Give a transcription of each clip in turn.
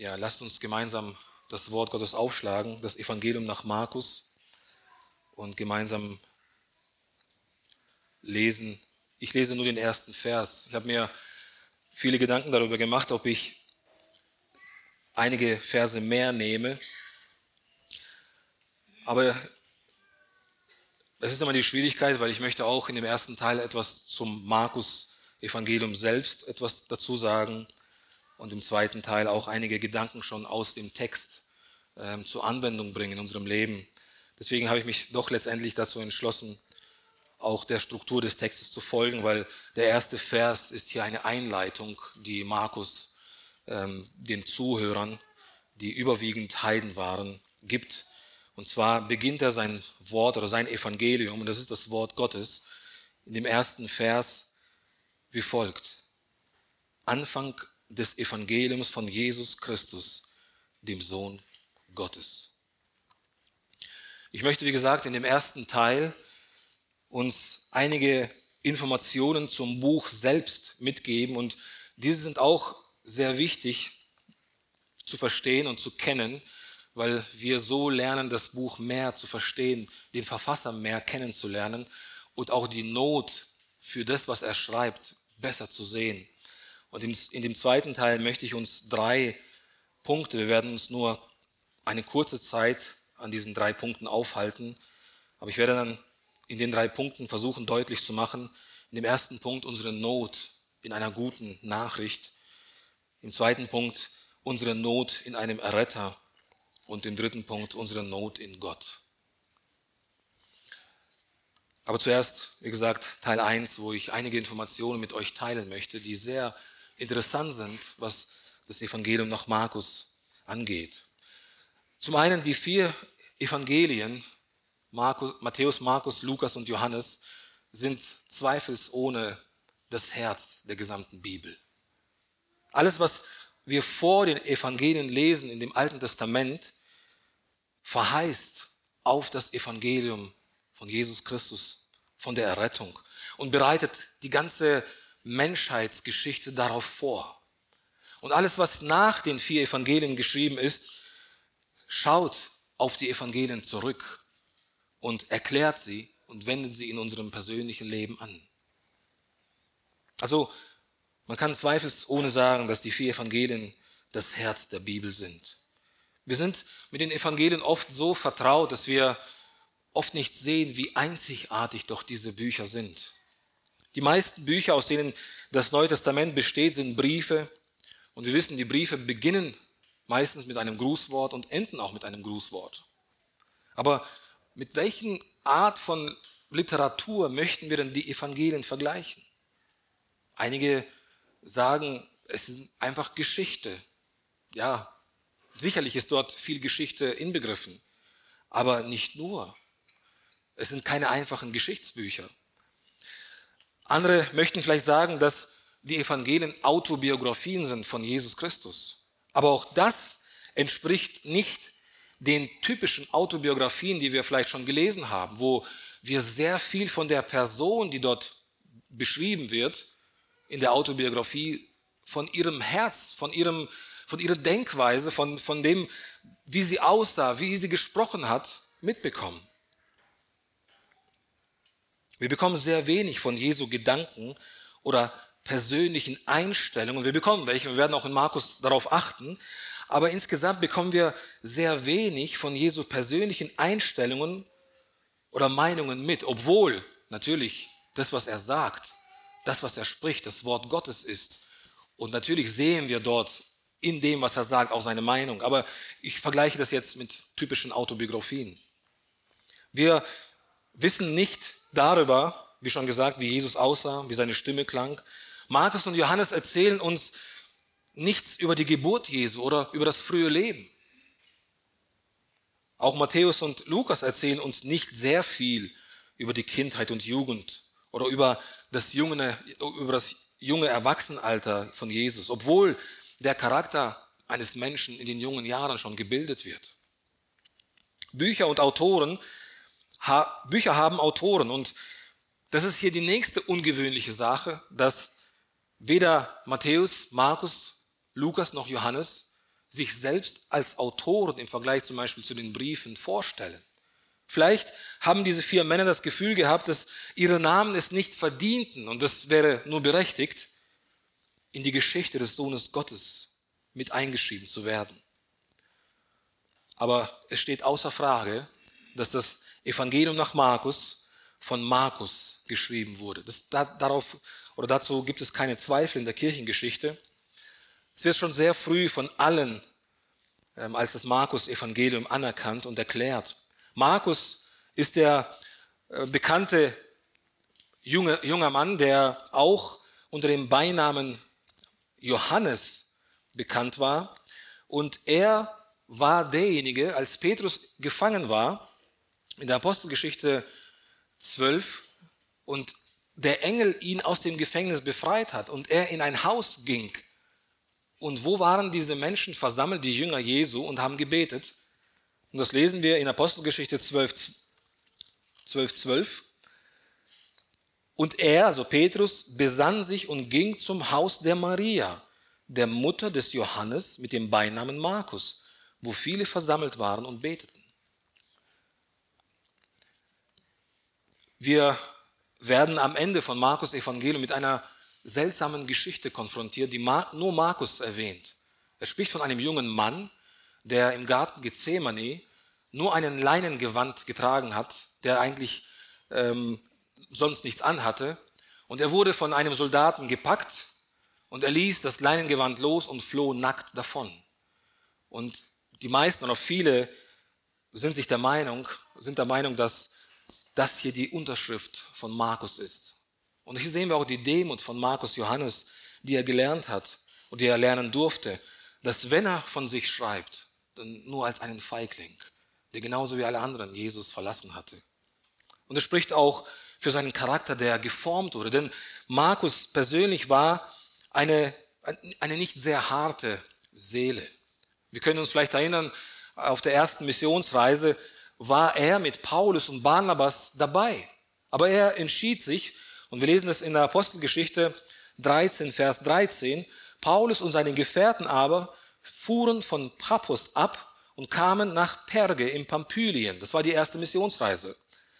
Ja, lasst uns gemeinsam das Wort Gottes aufschlagen, das Evangelium nach Markus, und gemeinsam lesen. Ich lese nur den ersten Vers. Ich habe mir viele Gedanken darüber gemacht, ob ich einige Verse mehr nehme. Aber es ist immer die Schwierigkeit, weil ich möchte auch in dem ersten Teil etwas zum Markus-Evangelium selbst etwas dazu sagen und im zweiten Teil auch einige Gedanken schon aus dem Text zur Anwendung bringen in unserem Leben. Deswegen habe ich mich doch letztendlich dazu entschlossen, auch der Struktur des Textes zu folgen, weil der erste Vers ist hier eine Einleitung, die Markus den Zuhörern, die überwiegend Heiden waren, gibt. Und zwar beginnt er sein Wort oder sein Evangelium, und das ist das Wort Gottes, in dem ersten Vers wie folgt: Anfang des Evangeliums von Jesus Christus, dem Sohn Gottes. Ich möchte, wie gesagt, in dem ersten Teil uns einige Informationen zum Buch selbst mitgeben, und diese sind auch sehr wichtig zu verstehen und zu kennen, weil wir so lernen, das Buch mehr zu verstehen, den Verfasser mehr kennenzulernen und auch die Not für das, was er schreibt, besser zu sehen. Und in dem zweiten Teil möchte ich uns 3 Punkte, wir werden uns nur eine kurze Zeit an diesen 3 Punkten aufhalten, aber ich werde dann in den 3 Punkten versuchen deutlich zu machen, in dem ersten Punkt unsere Not in einer guten Nachricht, im zweiten Punkt unsere Not in einem Erretter und im dritten Punkt unsere Not in Gott. Aber zuerst, wie gesagt, Teil 1, wo ich einige Informationen mit euch teilen möchte, die sehr interessant sind, was das Evangelium nach Markus angeht. Zum einen die 4 Evangelien, Matthäus, Markus, Lukas und Johannes, sind zweifelsohne das Herz der gesamten Bibel. Alles, was wir vor den Evangelien lesen in dem Alten Testament, verheißt auf das Evangelium von Jesus Christus, von der Errettung, und bereitet die ganze Menschheitsgeschichte darauf vor. Und alles, was nach den 4 Evangelien geschrieben ist, schaut auf die Evangelien zurück und erklärt sie und wendet sie in unserem persönlichen Leben an. Also man kann zweifelsohne sagen, dass die 4 Evangelien das Herz der Bibel sind. Wir sind mit den Evangelien oft so vertraut, dass wir oft nicht sehen, wie einzigartig doch diese Bücher sind. Die meisten Bücher, aus denen das Neue Testament besteht, sind Briefe. Und wir wissen, die Briefe beginnen meistens mit einem Grußwort und enden auch mit einem Grußwort. Aber mit welchen Art von Literatur möchten wir denn die Evangelien vergleichen? Einige sagen, es ist einfach Geschichte. Ja, sicherlich ist dort viel Geschichte inbegriffen, aber nicht nur. Es sind keine einfachen Geschichtsbücher. Andere möchten vielleicht sagen, dass die Evangelien Autobiografien sind von Jesus Christus. Aber auch das entspricht nicht den typischen Autobiografien, die wir vielleicht schon gelesen haben, wo wir sehr viel von der Person, die dort beschrieben wird, in der Autobiografie, von ihrem Herz, von ihrer Denkweise, von dem, wie sie aussah, wie sie gesprochen hat, mitbekommen. Wir bekommen sehr wenig von Jesu Gedanken oder persönlichen Einstellungen. Wir bekommen welche, wir werden auch in Markus darauf achten, aber insgesamt bekommen wir sehr wenig von Jesu persönlichen Einstellungen oder Meinungen mit, obwohl natürlich das, was er sagt, das, was er spricht, das Wort Gottes ist. Und natürlich sehen wir dort in dem, was er sagt, auch seine Meinung. Aber ich vergleiche das jetzt mit typischen Autobiografien. Wir wissen nicht darüber, wie schon gesagt, wie Jesus aussah, wie seine Stimme klang. Markus und Johannes erzählen uns nichts über die Geburt Jesu oder über das frühe Leben. Auch Matthäus und Lukas erzählen uns nicht sehr viel über die Kindheit und Jugend oder über das junge Erwachsenenalter von Jesus, obwohl der Charakter eines Menschen in den jungen Jahren schon gebildet wird. Bücher haben Autoren, und das ist hier die nächste ungewöhnliche Sache, dass weder Matthäus, Markus, Lukas noch Johannes sich selbst als Autoren im Vergleich zum Beispiel zu den Briefen vorstellen. Vielleicht haben diese 4 Männer das Gefühl gehabt, dass ihre Namen es nicht verdienten, und das wäre nur berechtigt, in die Geschichte des Sohnes Gottes mit eingeschrieben zu werden. Aber es steht außer Frage, dass das Evangelium nach Markus von Markus geschrieben wurde. Dazu gibt es keine Zweifel in der Kirchengeschichte. Es wird schon sehr früh von allen als das Markus-Evangelium anerkannt und erklärt. Markus ist der bekannte junger Mann, der auch unter dem Beinamen Johannes bekannt war. Und er war derjenige, als Petrus gefangen war, in der Apostelgeschichte 12, und der Engel ihn aus dem Gefängnis befreit hat und er in ein Haus ging. Und wo waren diese Menschen versammelt, die Jünger Jesu, und haben gebetet? Und das lesen wir in Apostelgeschichte 12. Und er, also Petrus, besann sich und ging zum Haus der Maria, der Mutter des Johannes mit dem Beinamen Markus, wo viele versammelt waren und beteten. Wir werden am Ende von Markus Evangelium mit einer seltsamen Geschichte konfrontiert, die nur Markus erwähnt. Er spricht von einem jungen Mann, der im Garten Gethsemane nur einen Leinengewand getragen hat, der eigentlich sonst nichts anhatte. Und er wurde von einem Soldaten gepackt und er ließ das Leinengewand los und floh nackt davon. Und die meisten oder viele sind der Meinung, dass das hier die Unterschrift von Markus ist. Und hier sehen wir auch die Demut von Markus Johannes, die er gelernt hat und die er lernen durfte, dass wenn er von sich schreibt, dann nur als einen Feigling, der genauso wie alle anderen Jesus verlassen hatte. Und er spricht auch für seinen Charakter, der geformt wurde. Denn Markus persönlich war eine nicht sehr harte Seele. Wir können uns vielleicht erinnern, auf der ersten Missionsreise war er mit Paulus und Barnabas dabei. Aber er entschied sich, und wir lesen es in der Apostelgeschichte 13, Vers 13, Paulus und seine Gefährten aber fuhren von Paphos ab und kamen nach Perge in Pamphylien. Das war die erste Missionsreise.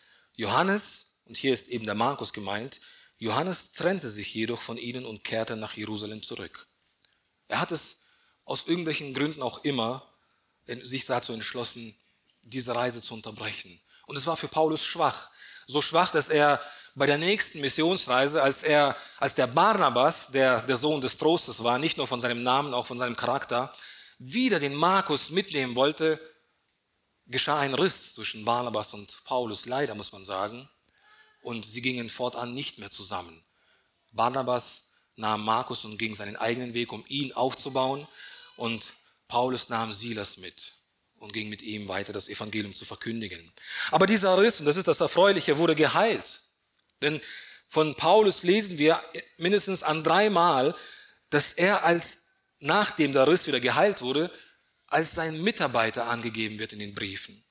Johannes, und hier ist eben der Markus gemeint, Johannes trennte sich jedoch von ihnen und kehrte nach Jerusalem zurück. Er hat es aus irgendwelchen Gründen auch immer sich dazu entschlossen, diese Reise zu unterbrechen. Und es war für Paulus schwach. So schwach, dass er bei der nächsten Missionsreise, als der Barnabas, der Sohn des Trostes war, nicht nur von seinem Namen, auch von seinem Charakter, wieder den Markus mitnehmen wollte, geschah ein Riss zwischen Barnabas und Paulus, leider muss man sagen. Und sie gingen fortan nicht mehr zusammen. Barnabas nahm Markus und ging seinen eigenen Weg, um ihn aufzubauen. Und Paulus nahm Silas mit und ging mit ihm weiter, das Evangelium zu verkündigen. Aber dieser Riss, und das ist das Erfreuliche, wurde geheilt. Denn von Paulus lesen wir mindestens an 3 Mal, dass er nachdem der Riss wieder geheilt wurde, als sein Mitarbeiter angegeben wird in den Briefen.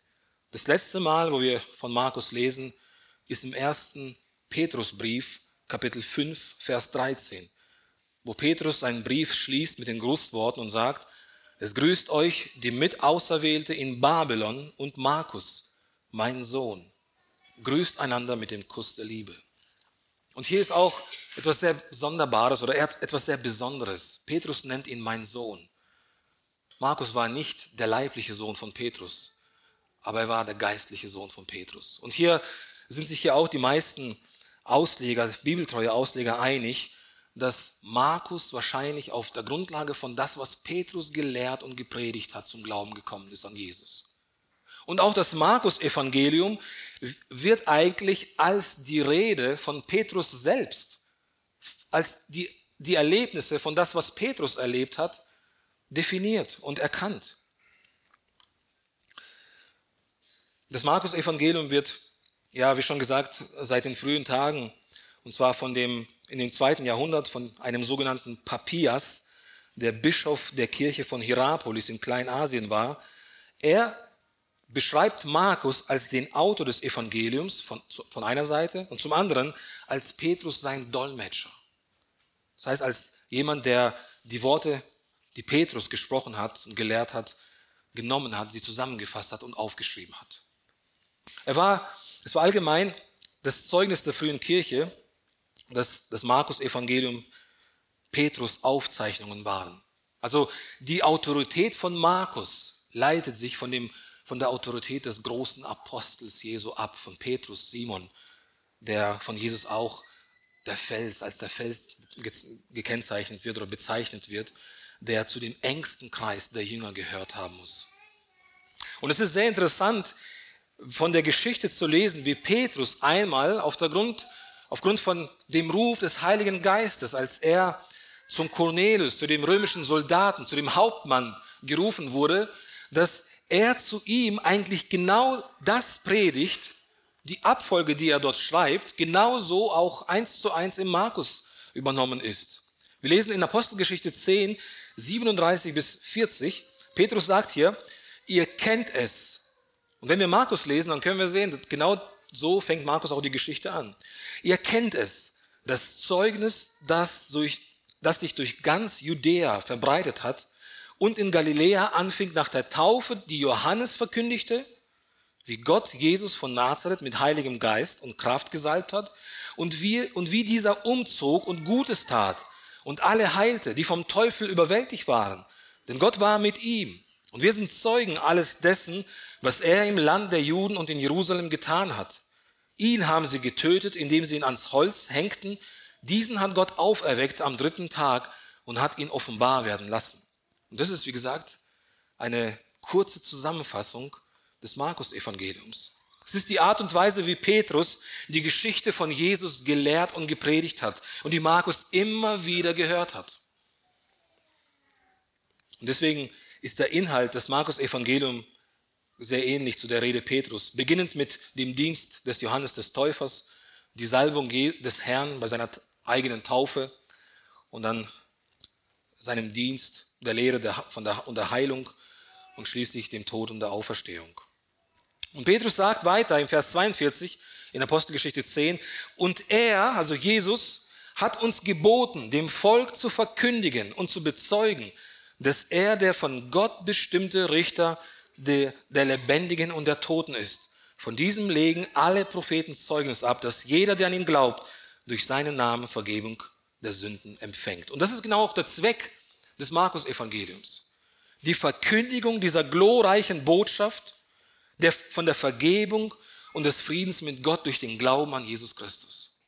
Das letzte Mal, wo wir von Markus lesen, ist im 1. Petrusbrief, Kapitel 5, Vers 13, wo Petrus seinen Brief schließt mit den Grußworten und sagt, es grüßt euch die Mitauserwählte in Babylon und Markus, mein Sohn. Grüßt einander mit dem Kuss der Liebe. Und hier ist auch etwas sehr Sonderbares oder etwas sehr Besonderes. Petrus nennt ihn mein Sohn. Markus war nicht der leibliche Sohn von Petrus, aber er war der geistliche Sohn von Petrus. Und hier sind sich ja auch die meisten Ausleger, bibeltreue Ausleger einig, dass Markus wahrscheinlich auf der Grundlage von das, was Petrus gelehrt und gepredigt hat, zum Glauben gekommen ist an Jesus. Und auch das Markus-Evangelium wird eigentlich als die Rede von Petrus selbst, als die Erlebnisse von das, was Petrus erlebt hat, definiert und erkannt. Das Markus-Evangelium wird, ja, wie schon gesagt, seit den frühen Tagen, und zwar in dem 2. Jahrhundert von einem sogenannten Papias, der Bischof der Kirche von Hierapolis in Kleinasien war. Er beschreibt Markus als den Autor des Evangeliums von einer Seite und zum anderen als Petrus sein Dolmetscher. Das heißt, als jemand, der die die Petrus gesprochen hat und gelehrt hat, genommen hat, sie zusammengefasst hat und aufgeschrieben hat. Es war allgemein das Zeugnis der frühen Kirche, dass das Markus-Evangelium Petrus Aufzeichnungen waren. Also die Autorität von Markus leitet sich von der Autorität des großen Apostels Jesu ab, von Petrus, Simon, der von Jesus auch als der Fels gekennzeichnet wird oder bezeichnet wird, der zu dem engsten Kreis der Jünger gehört haben muss. Und es ist sehr interessant, von der Geschichte zu lesen, wie Petrus einmal aufgrund von dem Ruf des Heiligen Geistes, als er zum Cornelius, zu dem römischen Soldaten, zu dem Hauptmann gerufen wurde, dass er zu ihm eigentlich genau das predigt, die Abfolge, die er dort schreibt, genauso auch 1:1 im Markus übernommen ist. Wir lesen in Apostelgeschichte 10, 37 bis 40, Petrus sagt hier, ihr kennt es. Und wenn wir Markus lesen, dann können wir sehen, genau so fängt Markus auch die Geschichte an. Ihr kennt es, das Zeugnis, das sich durch ganz Judäa verbreitet hat und in Galiläa anfing nach der Taufe, die Johannes verkündigte, wie Gott Jesus von Nazareth mit Heiligem Geist und Kraft gesalbt hat und wie dieser umzog und Gutes tat und alle heilte, die vom Teufel überwältigt waren. Denn Gott war mit ihm. Und wir sind Zeugen alles dessen, was er im Land der Juden und in Jerusalem getan hat. Ihn haben sie getötet, indem sie ihn ans Holz hängten. Diesen hat Gott auferweckt am 3. Tag und hat ihn offenbar werden lassen. Und das ist, wie gesagt, eine kurze Zusammenfassung des Markus-Evangeliums. Es ist die Art und Weise, wie Petrus die Geschichte von Jesus gelehrt und gepredigt hat und die Markus immer wieder gehört hat. Und deswegen ist der Inhalt des Markus-Evangeliums sehr ähnlich zu der Rede Petrus, beginnend mit dem Dienst des Johannes des Täufers, die Salbung des Herrn bei seiner eigenen Taufe und dann seinem Dienst, der Lehre und der Heilung und schließlich dem Tod und der Auferstehung. Und Petrus sagt weiter im Vers 42 in Apostelgeschichte 10, und er, also Jesus, hat uns geboten, dem Volk zu verkündigen und zu bezeugen, dass er der von Gott bestimmte Richter der Lebendigen und der Toten ist. Von diesem legen alle Propheten Zeugnis ab, dass jeder, der an ihn glaubt, durch seinen Namen Vergebung der Sünden empfängt. Und das ist genau auch der Zweck des Markus-Evangeliums. Die Verkündigung dieser glorreichen Botschaft von der Vergebung und des Friedens mit Gott durch den Glauben an Jesus Christus.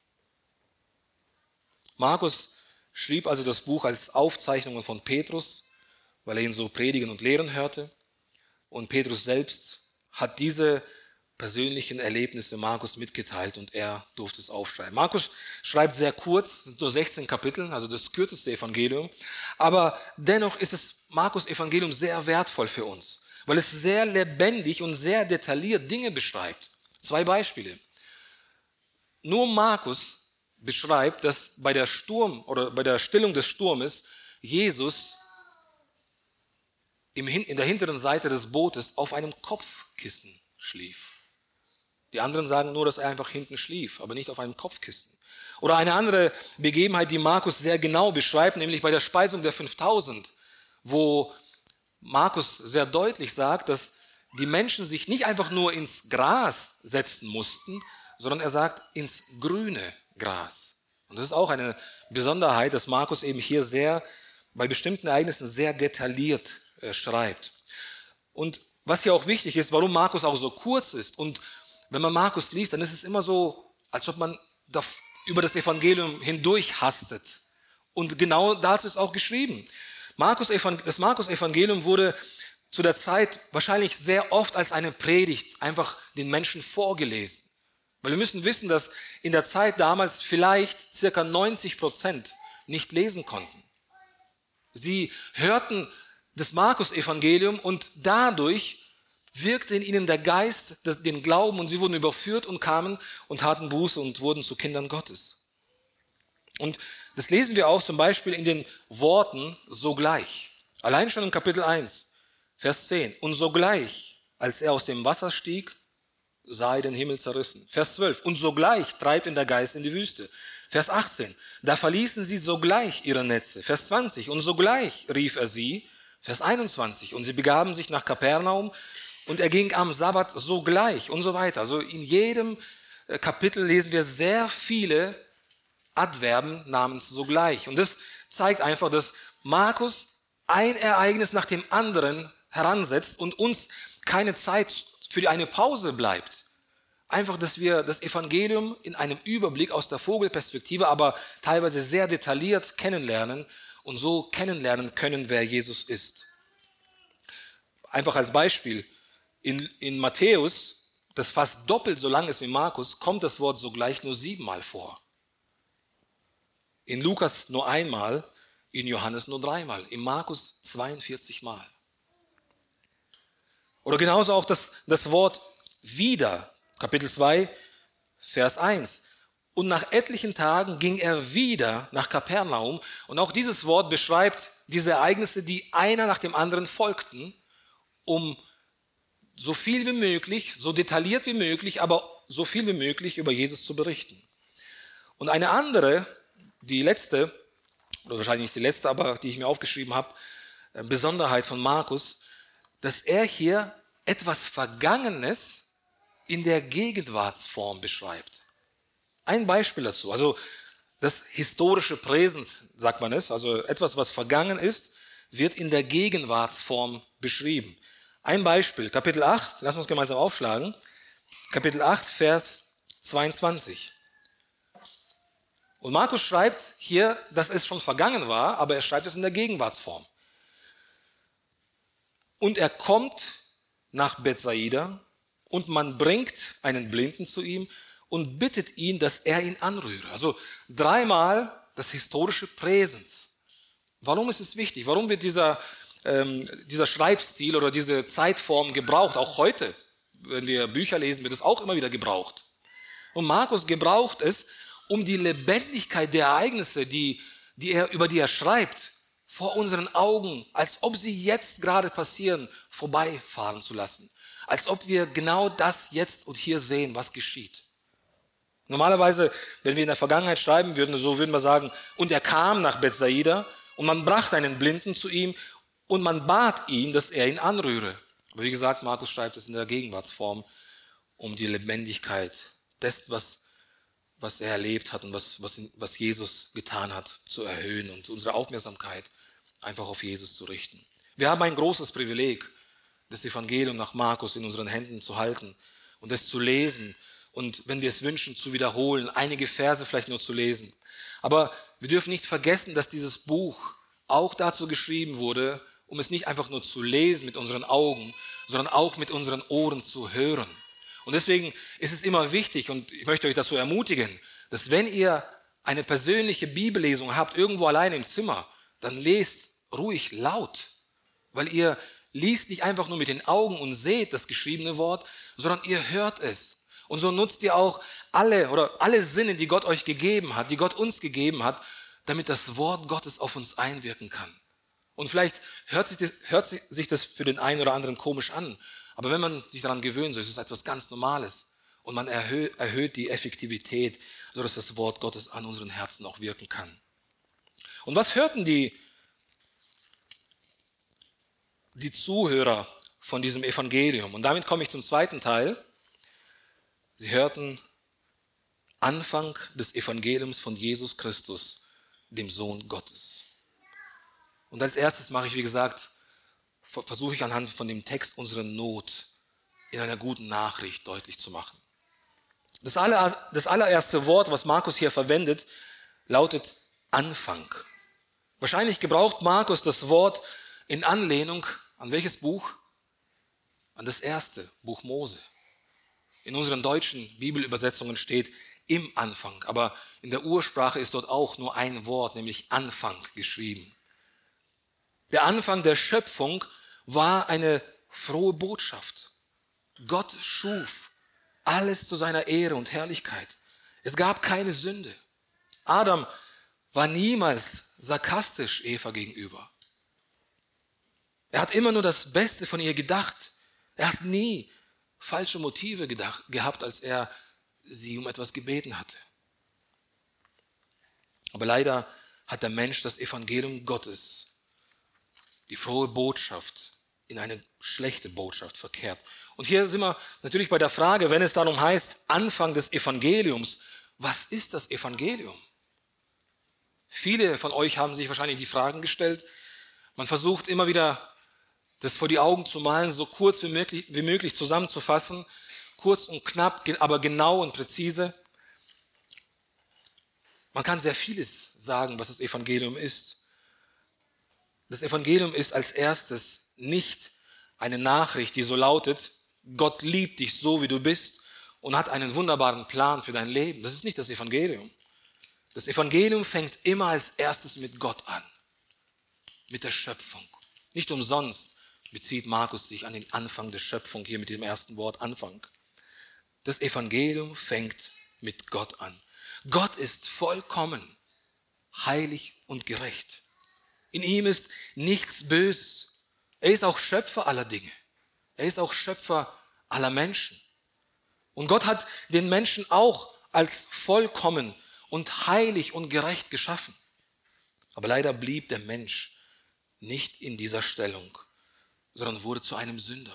Markus schrieb also das Buch als Aufzeichnungen von Petrus, weil er ihn so predigen und lehren hörte. Und Petrus selbst hat diese persönlichen Erlebnisse Markus mitgeteilt und er durfte es aufschreiben. Markus schreibt sehr kurz, es sind nur 16 Kapitel, also das kürzeste Evangelium. Aber dennoch ist das Markus-Evangelium sehr wertvoll für uns, weil es sehr lebendig und sehr detailliert Dinge beschreibt. 2 Beispiele. Nur Markus beschreibt, dass bei der Stillung des Sturmes Jesus in der hinteren Seite des Bootes auf einem Kopfkissen schlief. Die anderen sagen nur, dass er einfach hinten schlief, aber nicht auf einem Kopfkissen. Oder eine andere Begebenheit, die Markus sehr genau beschreibt, nämlich bei der Speisung der 5000, wo Markus sehr deutlich sagt, dass die Menschen sich nicht einfach nur ins Gras setzen mussten, sondern er sagt ins grüne Gras. Und das ist auch eine Besonderheit, dass Markus eben hier bei bestimmten Ereignissen sehr detailliert schreibt. Und was hier auch wichtig ist, warum Markus auch so kurz ist. Und wenn man Markus liest, dann ist es immer so, als ob man über das Evangelium hindurch hastet. Und genau dazu ist auch geschrieben. Das Markus-Evangelium wurde zu der Zeit wahrscheinlich sehr oft als eine Predigt einfach den Menschen vorgelesen. Weil wir müssen wissen, dass in der Zeit damals vielleicht ca. 90% nicht lesen konnten. Sie hörten das Markus-Evangelium und dadurch wirkte in ihnen der Geist, den Glauben, und sie wurden überführt und kamen und taten Buße und wurden zu Kindern Gottes. Und das lesen wir auch zum Beispiel in den Worten sogleich. Allein schon im Kapitel 1, Vers 10. Und sogleich, als er aus dem Wasser stieg, sah er den Himmel zerrissen. Vers 12. Und sogleich treibt ihn der Geist in die Wüste. Vers 18, da verließen sie sogleich ihre Netze. Vers 20, und sogleich rief er sie. Vers 21, und sie begaben sich nach Kapernaum und er ging am Sabbat sogleich und so weiter. Also in jedem Kapitel lesen wir sehr viele Adverben namens sogleich. Und das zeigt einfach, dass Markus ein Ereignis nach dem anderen heransetzt und uns keine Zeit für eine Pause bleibt. Einfach, dass wir das Evangelium in einem Überblick aus der Vogelperspektive, aber teilweise sehr detailliert kennenlernen und so kennenlernen können, wer Jesus ist. Einfach als Beispiel, in Matthäus, das fast doppelt so lang ist wie Markus, kommt das Wort sogleich nur 7-mal vor. In Lukas nur einmal, in Johannes nur 3-mal, in Markus 42 Mal. Oder genauso auch das Wort wieder, Kapitel 2, Vers 1. Und nach etlichen Tagen ging er wieder nach Kapernaum. Und auch dieses Wort beschreibt diese Ereignisse, die einer nach dem anderen folgten, um so viel wie möglich, so detailliert wie möglich, aber so viel wie möglich über Jesus zu berichten. Und eine andere, die letzte, oder wahrscheinlich nicht die letzte, aber die ich mir aufgeschrieben habe, Besonderheit von Markus, dass er hier etwas Vergangenes in der Gegenwartsform beschreibt. Ein Beispiel dazu, also das historische Präsens, sagt man es, also etwas, was vergangen ist, wird in der Gegenwartsform beschrieben. Ein Beispiel, Kapitel 8, lass uns gemeinsam aufschlagen, Kapitel 8, Vers 22. Und Markus schreibt hier, dass es schon vergangen war, aber er schreibt es in der Gegenwartsform. Und er kommt nach Bethsaida und man bringt einen Blinden zu ihm und bittet ihn, dass er ihn anrühre. Also 3-mal das historische Präsens. Warum ist es wichtig? Warum wird dieser Schreibstil oder diese Zeitform gebraucht? Auch heute, wenn wir Bücher lesen, wird es auch immer wieder gebraucht. Und Markus gebraucht es, um die Lebendigkeit der Ereignisse, über die er schreibt, vor unseren Augen, als ob sie jetzt gerade passieren, vorbeifahren zu lassen. Als ob wir genau das jetzt und hier sehen, was geschieht. Normalerweise, wenn wir in der Vergangenheit schreiben würden, so würden wir sagen, und er kam nach Bethsaida und man brachte einen Blinden zu ihm und man bat ihn, dass er ihn anrühre. Aber wie gesagt, Markus schreibt es in der Gegenwartsform, um die Lebendigkeit des, was er erlebt hat und was Jesus getan hat, zu erhöhen und unsere Aufmerksamkeit einfach auf Jesus zu richten. Wir haben ein großes Privileg, das Evangelium nach Markus in unseren Händen zu halten und es zu lesen und, wenn wir es wünschen, zu wiederholen, einige Verse vielleicht nur zu lesen. Aber wir dürfen nicht vergessen, dass dieses Buch auch dazu geschrieben wurde, um es nicht einfach nur zu lesen mit unseren Augen, sondern auch mit unseren Ohren zu hören. Und deswegen ist es immer wichtig, und ich möchte euch dazu ermutigen, dass wenn ihr eine persönliche Bibellesung habt, irgendwo allein im Zimmer, dann lest ruhig laut, weil ihr liest nicht einfach nur mit den Augen und seht das geschriebene Wort, sondern ihr hört es. Und so nutzt ihr auch alle Sinne, die Gott euch gegeben hat, die Gott uns gegeben hat, damit das Wort Gottes auf uns einwirken kann. Und vielleicht hört sich das für den einen oder anderen komisch an, aber wenn man sich daran gewöhnt, so ist es etwas ganz Normales. Und man erhöht die Effektivität, sodass das Wort Gottes an unseren Herzen auch wirken kann. Und was hörten die Zuhörer von diesem Evangelium? Und damit komme ich zum zweiten Teil. Sie hörten Anfang des Evangeliums von Jesus Christus, dem Sohn Gottes. Und als erstes mache ich, wie gesagt, versuche ich anhand von dem Text unsere Not in einer guten Nachricht deutlich zu machen. Das allererste Wort, was Markus hier verwendet, lautet Anfang. Wahrscheinlich gebraucht Markus das Wort in Anlehnung an welches Buch? An das erste Buch Mose. In unseren deutschen Bibelübersetzungen steht im Anfang, aber in der Ursprache ist dort auch nur ein Wort, nämlich Anfang geschrieben. Der Anfang der Schöpfung war eine frohe Botschaft. Gott schuf alles zu seiner Ehre und Herrlichkeit. Es gab keine Sünde. Adam war niemals sarkastisch Eva gegenüber. Er hat immer nur das Beste von ihr gedacht. Er hat nie falsche Motive gehabt, als er sie um etwas gebeten hatte. Aber leider hat der Mensch das Evangelium Gottes, die frohe Botschaft, in eine schlechte Botschaft verkehrt. Und hier sind wir natürlich bei der Frage, wenn es darum heißt, Anfang des Evangeliums, was ist das Evangelium? Viele von euch haben sich wahrscheinlich die Fragen gestellt. Man versucht immer wieder, das vor die Augen zu malen, so kurz wie möglich zusammenzufassen, kurz und knapp, aber genau und präzise. Man kann sehr vieles sagen, was das Evangelium ist. Das Evangelium ist als erstes nicht eine Nachricht, die so lautet, Gott liebt dich so, wie du bist und hat einen wunderbaren Plan für dein Leben. Das ist nicht das Evangelium. Das Evangelium fängt immer als erstes mit Gott an, mit der Schöpfung. Nicht umsonst bezieht Markus sich an den Anfang der Schöpfung hier mit dem ersten Wort Anfang. Das Evangelium fängt mit Gott an. Gott ist vollkommen, heilig und gerecht. In ihm ist nichts Böses. Er ist auch Schöpfer aller Dinge. Er ist auch Schöpfer aller Menschen. Und Gott hat den Menschen auch als vollkommen und heilig und gerecht geschaffen. Aber leider blieb der Mensch nicht in dieser Stellung, sondern wurde zu einem Sünder.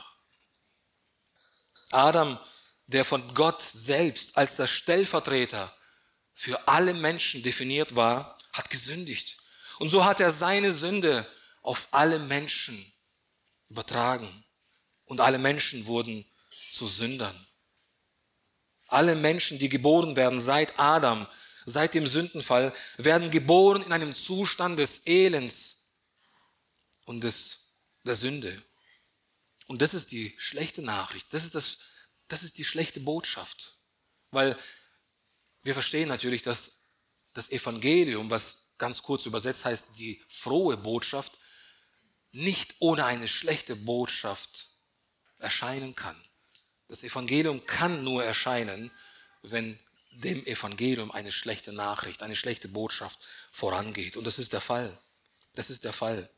Adam, der von Gott selbst als der Stellvertreter für alle Menschen definiert war, hat gesündigt. Und so hat er seine Sünde auf alle Menschen übertragen. Und alle Menschen wurden zu Sündern. Alle Menschen, die geboren werden seit Adam, seit dem Sündenfall, werden geboren in einem Zustand des Elends und der Sünde. Und das ist die schlechte Nachricht, das ist die schlechte Botschaft. Weil wir verstehen natürlich, dass das Evangelium, was ganz kurz übersetzt heißt, die frohe Botschaft, nicht ohne eine schlechte Botschaft erscheinen kann. Das Evangelium kann nur erscheinen, wenn dem Evangelium eine schlechte Nachricht, eine schlechte Botschaft vorangeht. Und das ist der Fall. Das ist der Fall.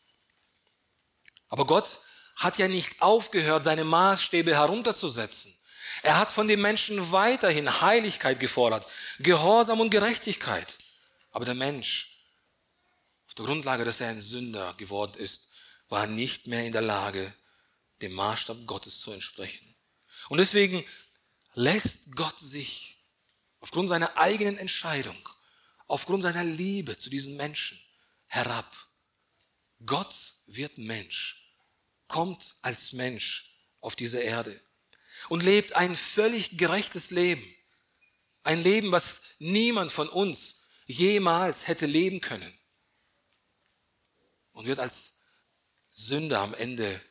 Aber Gott hat ja nicht aufgehört, seine Maßstäbe herunterzusetzen. Er hat von den Menschen weiterhin Heiligkeit gefordert, Gehorsam und Gerechtigkeit. Aber der Mensch, auf der Grundlage, dass er ein Sünder geworden ist, war nicht mehr in der Lage, dem Maßstab Gottes zu entsprechen. Und deswegen lässt Gott sich aufgrund seiner eigenen Entscheidung, aufgrund seiner Liebe zu diesen Menschen herab. Gott wird Mensch, kommt als Mensch auf diese Erde und lebt ein völlig gerechtes Leben. Ein Leben, was niemand von uns jemals hätte leben können. Und wird als Sünder am Ende,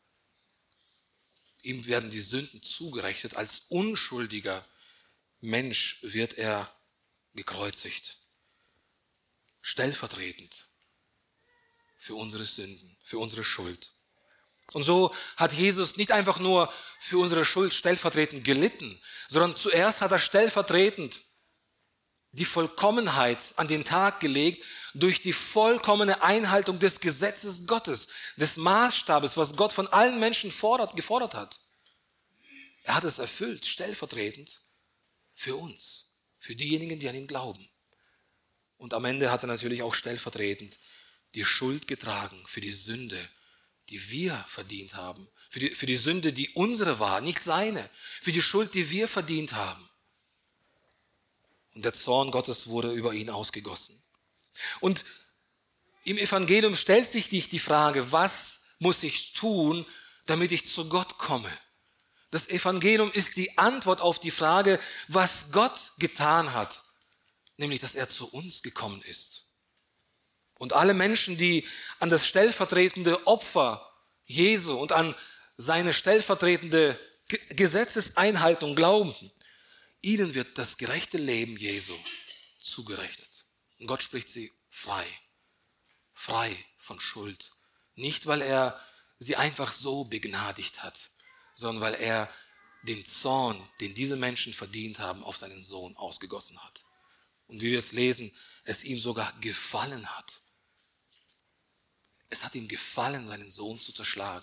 ihm werden die Sünden zugerechnet, als unschuldiger Mensch wird er gekreuzigt. Stellvertretend für unsere Sünden, für unsere Schuld. Und so hat Jesus nicht einfach nur für unsere Schuld stellvertretend gelitten, sondern zuerst hat er stellvertretend die Vollkommenheit an den Tag gelegt durch die vollkommene Einhaltung des Gesetzes Gottes, des Maßstabes, was Gott von allen Menschen gefordert hat. Er hat es erfüllt, stellvertretend für uns, für diejenigen, die an ihn glauben. Und am Ende hat er natürlich auch stellvertretend die Schuld getragen für die Sünde, die wir verdient haben, für die Sünde, die unsere war, nicht seine, für die Schuld, die wir verdient haben. Und der Zorn Gottes wurde über ihn ausgegossen. Und im Evangelium stellt sich die Frage, was muss ich tun, damit ich zu Gott komme? Das Evangelium ist die Antwort auf die Frage, was Gott getan hat, nämlich, dass er zu uns gekommen ist. Und alle Menschen, die an das stellvertretende Opfer Jesu und an seine stellvertretende Gesetzeseinhaltung glauben, ihnen wird das gerechte Leben Jesu zugerechnet. Und Gott spricht sie frei, frei von Schuld. Nicht, weil er sie einfach so begnadigt hat, sondern weil er den Zorn, den diese Menschen verdient haben, auf seinen Sohn ausgegossen hat. Und wie wir es lesen, es ihm sogar gefallen hat. Es hat ihm gefallen, seinen Sohn zu zerschlagen.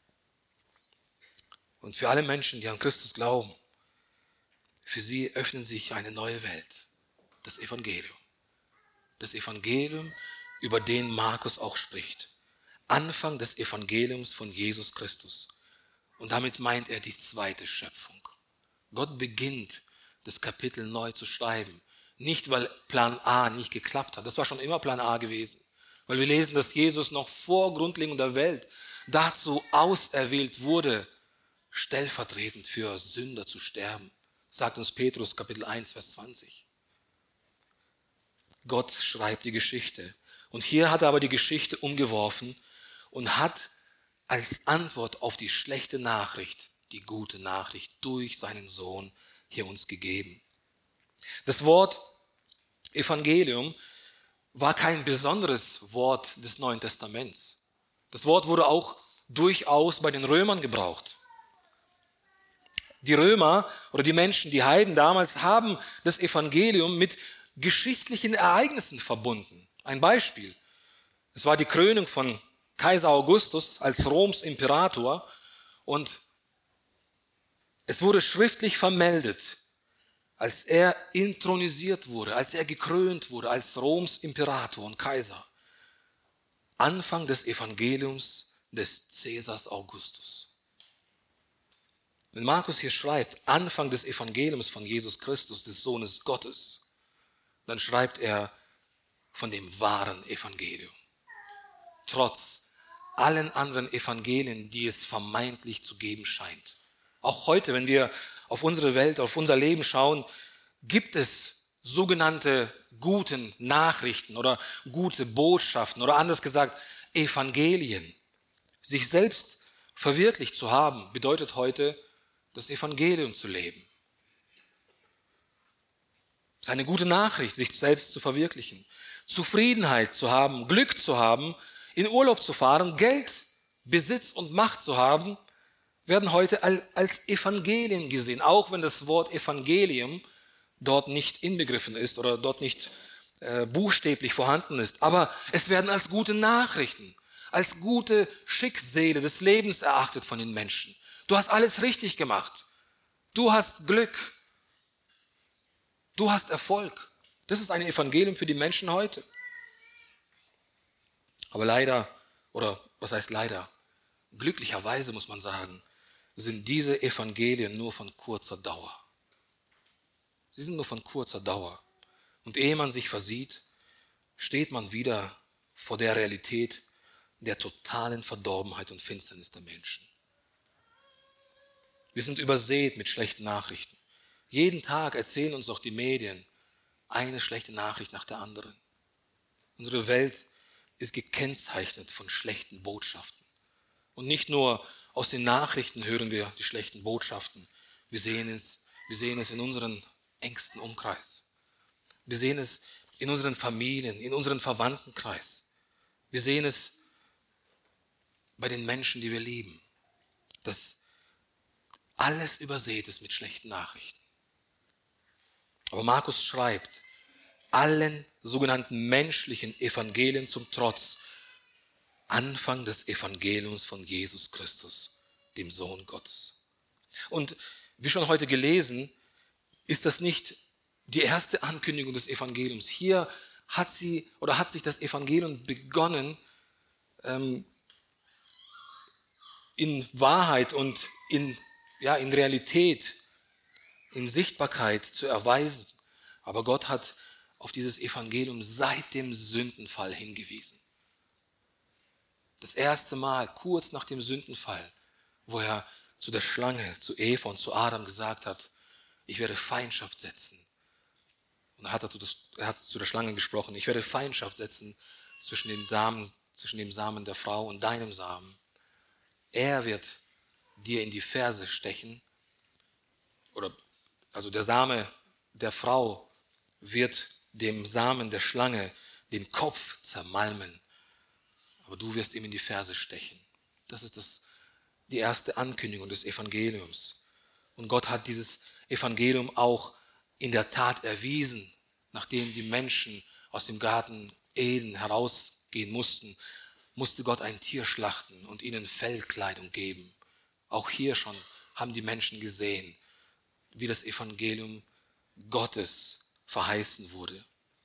Und für alle Menschen, die an Christus glauben, für sie öffnet sich eine neue Welt, das Evangelium. das Evangelium, über den Markus auch spricht. Anfang des Evangeliums von Jesus Christus. Und damit meint er die zweite Schöpfung. Gott beginnt das Kapitel neu zu schreiben. Nicht, weil Plan A nicht geklappt hat. Das war schon immer Plan A gewesen. Weil wir lesen, dass Jesus noch vor Grundlegung der Welt dazu auserwählt wurde, stellvertretend für Sünder zu sterben. Sagt uns Petrus Kapitel 1, Vers 20. Gott schreibt die Geschichte. Und hier hat er aber die Geschichte umgeworfen und hat als Antwort auf die schlechte Nachricht die gute Nachricht durch seinen Sohn hier uns gegeben. Das Wort Evangelium war kein besonderes Wort des Neuen Testaments. Das Wort wurde auch durchaus bei den Römern gebraucht. Die Römer oder die Menschen, die Heiden damals, haben das Evangelium mit geschichtlichen Ereignissen verbunden. Ein Beispiel. Es war die Krönung von Kaiser Augustus als Roms Imperator und es wurde schriftlich vermeldet, als er intronisiert wurde, als er gekrönt wurde als Roms Imperator und Kaiser. Anfang des Evangeliums des Caesars Augustus. Wenn Markus hier schreibt, Anfang des Evangeliums von Jesus Christus, des Sohnes Gottes, dann schreibt er von dem wahren Evangelium. Trotz allen anderen Evangelien, die es vermeintlich zu geben scheint. Auch heute, wenn wir auf unsere Welt, auf unser Leben schauen, gibt es sogenannte guten Nachrichten oder gute Botschaften oder anders gesagt Evangelien. Sich selbst verwirklicht zu haben, bedeutet heute, das Evangelium zu leben. Es ist eine gute Nachricht, sich selbst zu verwirklichen. Zufriedenheit zu haben, Glück zu haben, in Urlaub zu fahren, Geld, Besitz und Macht zu haben, werden heute als Evangelien gesehen, auch wenn das Wort Evangelium dort nicht inbegriffen ist oder dort nicht buchstäblich vorhanden ist. Aber es werden als gute Nachrichten, als gute Schicksale des Lebens erachtet von den Menschen. Du hast alles richtig gemacht. Du hast Glück. Du hast Erfolg. Das ist ein Evangelium für die Menschen heute. Aber leider, oder was heißt leider? Glücklicherweise muss man sagen, sind diese Evangelien nur von kurzer Dauer. Sie sind nur von kurzer Dauer. Und ehe man sich versieht, steht man wieder vor der Realität der totalen Verdorbenheit und Finsternis der Menschen. Wir sind übersät mit schlechten Nachrichten. Jeden Tag erzählen uns doch die Medien eine schlechte Nachricht nach der anderen. Unsere Welt ist gekennzeichnet von schlechten Botschaften. Und nicht nur aus den Nachrichten hören wir die schlechten Botschaften. Wir sehen es in unserem engsten Umkreis. Wir sehen es in unseren Familien, in unserem Verwandtenkreis. Wir sehen es bei den Menschen, die wir lieben, dass alles übersät ist mit schlechten Nachrichten. Aber Markus schreibt, allen sogenannten menschlichen Evangelien zum Trotz, Anfang des Evangeliums von Jesus Christus, dem Sohn Gottes. Und wie schon heute gelesen, ist das nicht die erste Ankündigung des Evangeliums. Hier hat sich das Evangelium begonnen, in Wahrheit und in Realität, in Sichtbarkeit zu erweisen. Aber Gott hat auf dieses Evangelium seit dem Sündenfall hingewiesen. Das erste Mal, kurz nach dem Sündenfall, wo er zu der Schlange, zu Eva und zu Adam gesagt hat, ich werde Feindschaft setzen. Und er hat zu der Schlange gesprochen, ich werde Feindschaft setzen zwischen dem Samen der Frau und deinem Samen. Er wird dir in die Ferse stechen, also der Same der Frau wird dem Samen der Schlange den Kopf zermalmen, aber du wirst ihm in die Ferse stechen. Das ist die erste Ankündigung des Evangeliums. Und Gott hat dieses Evangelium auch in der Tat erwiesen, nachdem die Menschen aus dem Garten Eden herausgehen mussten, musste Gott ein Tier schlachten und ihnen Fellkleidung geben. Auch hier schon haben die Menschen gesehen, wie das Evangelium Gottes verheißen wurde.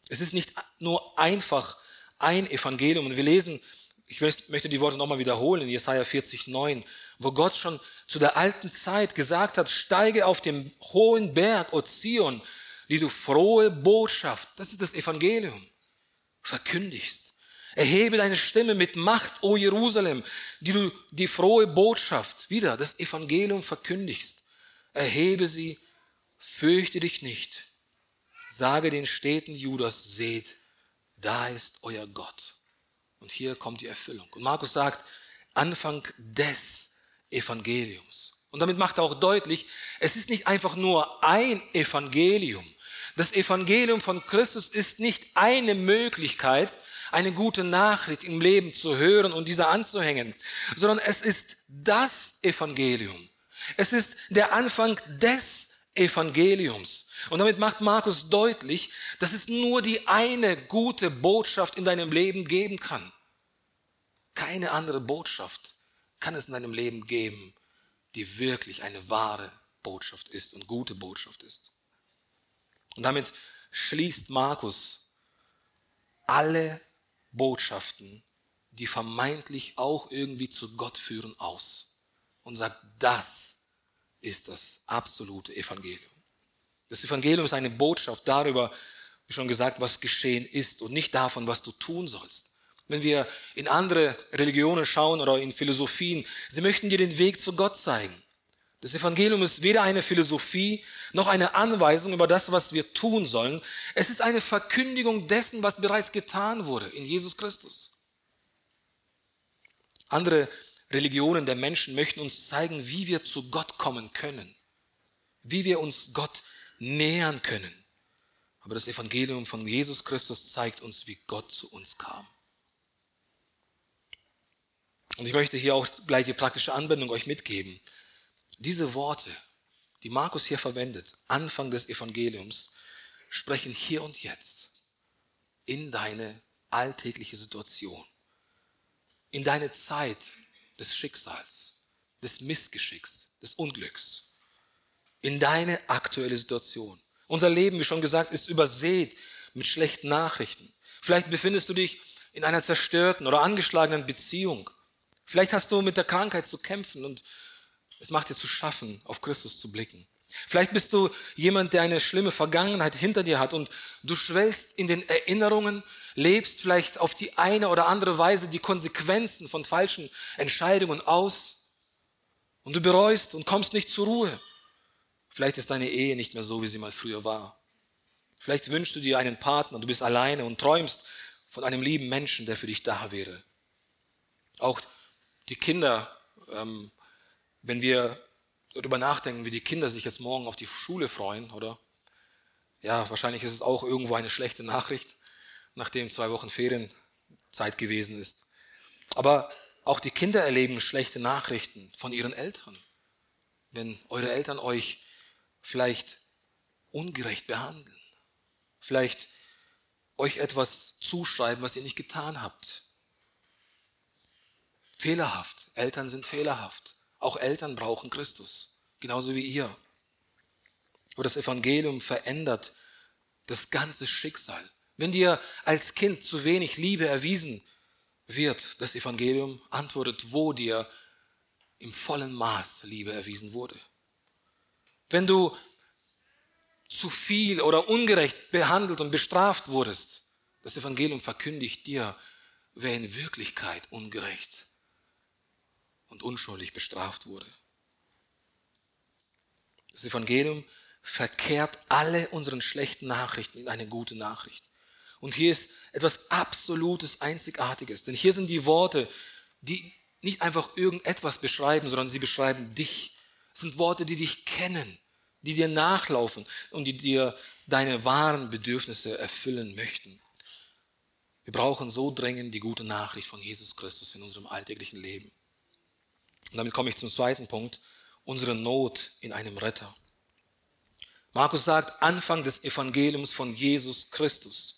Es ist nicht nur einfach ein Evangelium. Und wir lesen, ich möchte die Worte nochmal wiederholen, in Jesaja 40,9, wo Gott schon zu der alten Zeit gesagt hat, steige auf dem hohen Berg, O Zion, die du frohe Botschaft, das ist das Evangelium, verkündigst. Erhebe deine Stimme mit Macht, O Jerusalem, die du die frohe Botschaft, wieder das Evangelium verkündigst. Erhebe sie, fürchte dich nicht. Sage den Städten Judas, seht, da ist euer Gott. Und hier kommt die Erfüllung. Und Markus sagt, Anfang des Evangeliums. Und damit macht er auch deutlich, es ist nicht einfach nur ein Evangelium. Das Evangelium von Christus ist nicht eine Möglichkeit, eine gute Nachricht im Leben zu hören und dieser anzuhängen, sondern es ist das Evangelium. Es ist der Anfang des Evangeliums. Und damit macht Markus deutlich, dass es nur die eine gute Botschaft in deinem Leben geben kann. Keine andere Botschaft kann es in deinem Leben geben, die wirklich eine wahre Botschaft ist und gute Botschaft ist. Und damit schließt Markus alle Botschaften, die vermeintlich auch irgendwie zu Gott führen, aus und sagt, das ist das absolute Evangelium. Das Evangelium ist eine Botschaft darüber, wie schon gesagt, was geschehen ist und nicht davon, was du tun sollst. Wenn wir in andere Religionen schauen oder in Philosophien, sie möchten dir den Weg zu Gott zeigen. Das Evangelium ist weder eine Philosophie noch eine Anweisung über das, was wir tun sollen. Es ist eine Verkündigung dessen, was bereits getan wurde in Jesus Christus. Andere Religionen der Menschen möchten uns zeigen, wie wir zu Gott kommen können, wie wir uns Gott nähern können. Aber das Evangelium von Jesus Christus zeigt uns, wie Gott zu uns kam. Und ich möchte hier auch gleich die praktische Anwendung euch mitgeben. Diese Worte, die Markus hier verwendet, Anfang des Evangeliums, sprechen hier und jetzt in deine alltägliche Situation, in deine Zeit des Schicksals, des Missgeschicks, des Unglücks, in deine aktuelle Situation. Unser Leben, wie schon gesagt, ist übersät mit schlechten Nachrichten. Vielleicht befindest du dich in einer zerstörten oder angeschlagenen Beziehung. Vielleicht hast du mit der Krankheit zu kämpfen und es macht dir zu schaffen, auf Christus zu blicken. Vielleicht bist du jemand, der eine schlimme Vergangenheit hinter dir hat und du schwelgst in den Erinnerungen, lebst vielleicht auf die eine oder andere Weise die Konsequenzen von falschen Entscheidungen aus und du bereust und kommst nicht zur Ruhe. Vielleicht ist deine Ehe nicht mehr so, wie sie mal früher war. Vielleicht wünschst du dir einen Partner, du bist alleine und träumst von einem lieben Menschen, der für dich da wäre. Auch die Kinder, wenn wir darüber nachdenken, wie die Kinder sich jetzt morgen auf die Schule freuen, oder? Ja, wahrscheinlich ist es auch irgendwo eine schlechte Nachricht, nachdem 2 Wochen Ferienzeit gewesen ist. Aber auch die Kinder erleben schlechte Nachrichten von ihren Eltern. Wenn eure Eltern euch vielleicht ungerecht behandeln, vielleicht euch etwas zuschreiben, was ihr nicht getan habt. Fehlerhaft. Eltern sind fehlerhaft. Auch Eltern brauchen Christus, genauso wie ihr. Aber das Evangelium verändert das ganze Schicksal. Wenn dir als Kind zu wenig Liebe erwiesen wird, das Evangelium antwortet, wo dir im vollen Maß Liebe erwiesen wurde. Wenn du zu viel oder ungerecht behandelt und bestraft wurdest, das Evangelium verkündigt dir, wer in Wirklichkeit ungerecht und unschuldig bestraft wurde. Das Evangelium verkehrt alle unseren schlechten Nachrichten in eine gute Nachricht. Und hier ist etwas Absolutes, Einzigartiges. Denn hier sind die Worte, die nicht einfach irgendetwas beschreiben, sondern sie beschreiben dich. Es sind Worte, die dich kennen, die dir nachlaufen und die dir deine wahren Bedürfnisse erfüllen möchten. Wir brauchen so dringend die gute Nachricht von Jesus Christus in unserem alltäglichen Leben. Und damit komme ich zum zweiten Punkt, unsere Not in einem Retter. Markus sagt, Anfang des Evangeliums von Jesus Christus.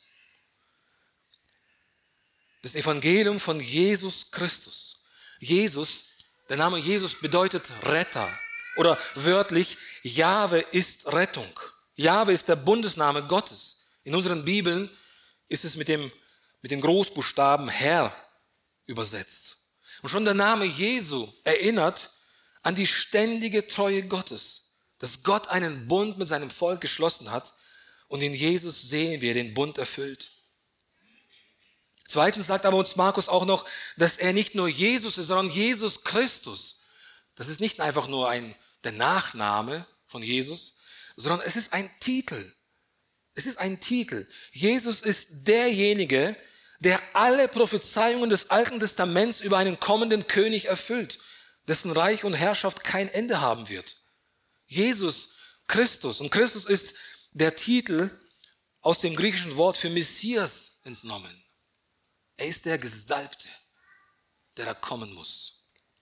Das Evangelium von Jesus Christus. Jesus, der Name Jesus bedeutet Retter oder wörtlich, Jahwe ist Rettung. Jahwe ist der Bundesname Gottes. In unseren Bibeln ist es mit den Großbuchstaben Herr übersetzt. Und schon der Name Jesu erinnert an die ständige Treue Gottes, dass Gott einen Bund mit seinem Volk geschlossen hat und in Jesus sehen wir den Bund erfüllt. Zweitens sagt aber uns Markus auch noch, dass er nicht nur Jesus ist, sondern Jesus Christus. Das ist nicht einfach nur der Nachname von Jesus, sondern es ist ein Titel. Es ist ein Titel. Jesus ist derjenige, der alle Prophezeiungen des Alten Testaments über einen kommenden König erfüllt, dessen Reich und Herrschaft kein Ende haben wird. Jesus Christus. Und Christus ist der Titel aus dem griechischen Wort für Messias entnommen. Er ist der Gesalbte, der da kommen muss.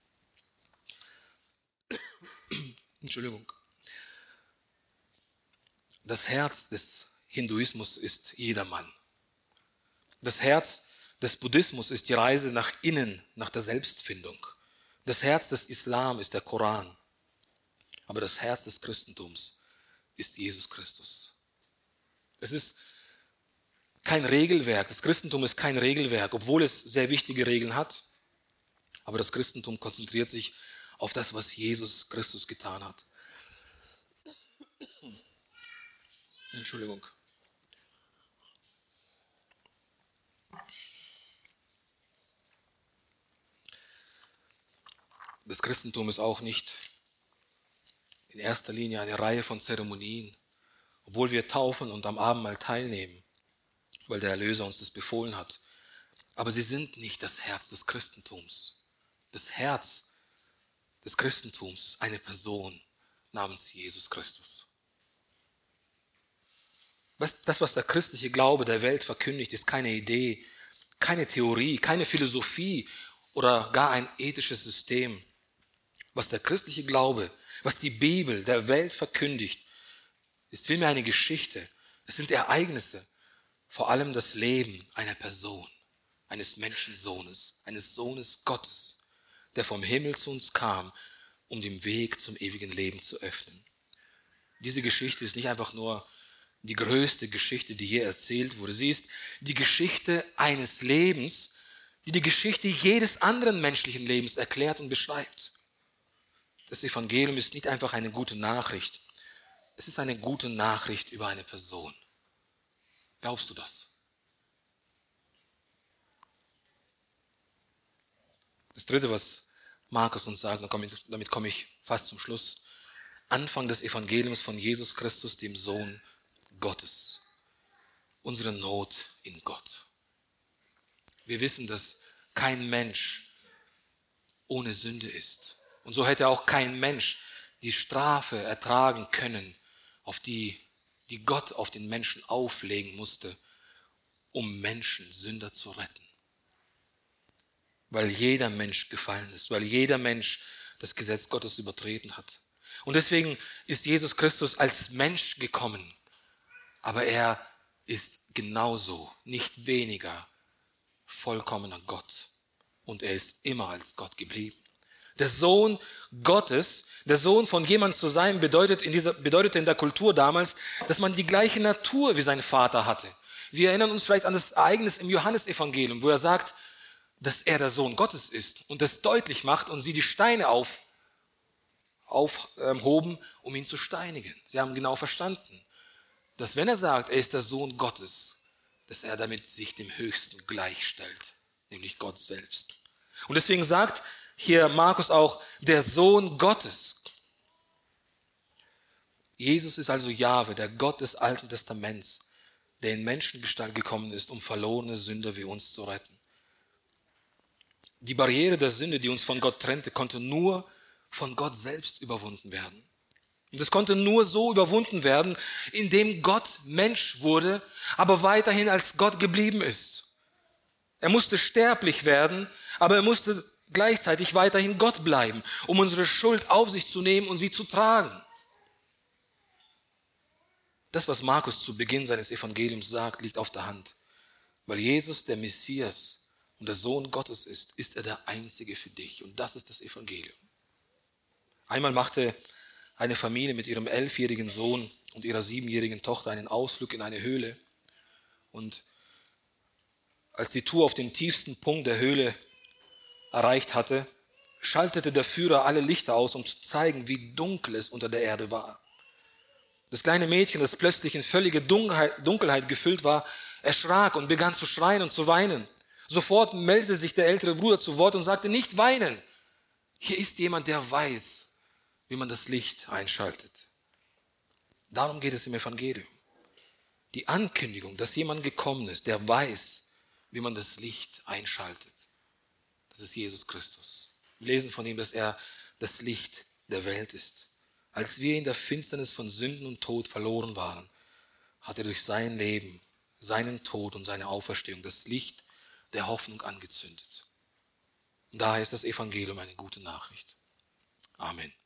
Entschuldigung. Das Herz des Hinduismus ist jedermann. Das Herz des Buddhismus ist die Reise nach innen, nach der Selbstfindung. Das Herz des Islam ist der Koran. Aber das Herz des Christentums ist Jesus Christus. Es ist kein Regelwerk. Das Christentum ist kein Regelwerk, obwohl es sehr wichtige Regeln hat. Aber das Christentum konzentriert sich auf das, was Jesus Christus getan hat. Entschuldigung. Das Christentum ist auch nicht in erster Linie eine Reihe von Zeremonien, obwohl wir taufen und am Abendmahl teilnehmen, weil der Erlöser uns das befohlen hat. Aber sie sind nicht das Herz des Christentums. Das Herz des Christentums ist eine Person namens Jesus Christus. Das, was der christliche Glaube der Welt verkündigt, ist keine Idee, keine Theorie, keine Philosophie oder gar ein ethisches System. Was der christliche Glaube, was die Bibel der Welt verkündigt, ist vielmehr eine Geschichte. Es sind Ereignisse, vor allem das Leben einer Person, eines Menschensohnes, eines Sohnes Gottes, der vom Himmel zu uns kam, um den Weg zum ewigen Leben zu öffnen. Diese Geschichte ist nicht einfach nur die größte Geschichte, die je erzählt wurde. Sie ist die Geschichte eines Lebens, die die Geschichte jedes anderen menschlichen Lebens erklärt und beschreibt. Das Evangelium ist nicht einfach eine gute Nachricht. Es ist eine gute Nachricht über eine Person. Glaubst du das? Das Dritte, was Markus uns sagt, damit komme ich fast zum Schluss. Anfang des Evangeliums von Jesus Christus, dem Sohn Gottes. Unsere Not in Gott. Wir wissen, dass kein Mensch ohne Sünde ist. Und so hätte auch kein Mensch die Strafe ertragen können, auf die Gott auf den Menschen auflegen musste, um Menschen, Sünder zu retten. Weil jeder Mensch gefallen ist, weil jeder Mensch das Gesetz Gottes übertreten hat. Und deswegen ist Jesus Christus als Mensch gekommen, aber er ist genauso, nicht weniger, vollkommener Gott. Und er ist immer als Gott geblieben. Der Sohn Gottes, der Sohn von jemandem zu sein, bedeutete in der Kultur damals, dass man die gleiche Natur wie sein Vater hatte. Wir erinnern uns vielleicht an das Ereignis im Johannesevangelium, wo er sagt, dass er der Sohn Gottes ist und das deutlich macht und sie die Steine aufhoben, um ihn zu steinigen. Sie haben genau verstanden, dass wenn er sagt, er ist der Sohn Gottes, dass er damit sich dem Höchsten gleichstellt, nämlich Gott selbst. Und deswegen sagt hier Markus auch, der Sohn Gottes. Jesus ist also Jahwe, der Gott des Alten Testaments, der in Menschengestalt gekommen ist, um verlorene Sünder wie uns zu retten. Die Barriere der Sünde, die uns von Gott trennte, konnte nur von Gott selbst überwunden werden. Und es konnte nur so überwunden werden, indem Gott Mensch wurde, aber weiterhin als Gott geblieben ist. Er musste sterblich werden, aber er musste gleichzeitig weiterhin Gott bleiben, um unsere Schuld auf sich zu nehmen und sie zu tragen. Das, was Markus zu Beginn seines Evangeliums sagt, liegt auf der Hand. Weil Jesus der Messias und der Sohn Gottes ist er der Einzige für dich. Und das ist das Evangelium. Einmal machte eine Familie mit ihrem 11-jährigen Sohn und ihrer 7-jährigen Tochter einen Ausflug in eine Höhle. Und als die Tour auf den tiefsten Punkt der Höhle erreicht hatte, schaltete der Führer alle Lichter aus, um zu zeigen, wie dunkel es unter der Erde war. Das kleine Mädchen, das plötzlich in völlige Dunkelheit gefüllt war, erschrak und begann zu schreien und zu weinen. Sofort meldete sich der ältere Bruder zu Wort und sagte, nicht weinen. Hier ist jemand, der weiß, wie man das Licht einschaltet. Darum geht es im Evangelium. Die Ankündigung, dass jemand gekommen ist, der weiß, wie man das Licht einschaltet. Das ist Jesus Christus. Wir lesen von ihm, dass er das Licht der Welt ist. Als wir in der Finsternis von Sünden und Tod verloren waren, hat er durch sein Leben, seinen Tod und seine Auferstehung das Licht der Hoffnung angezündet. Und daher ist das Evangelium eine gute Nachricht. Amen.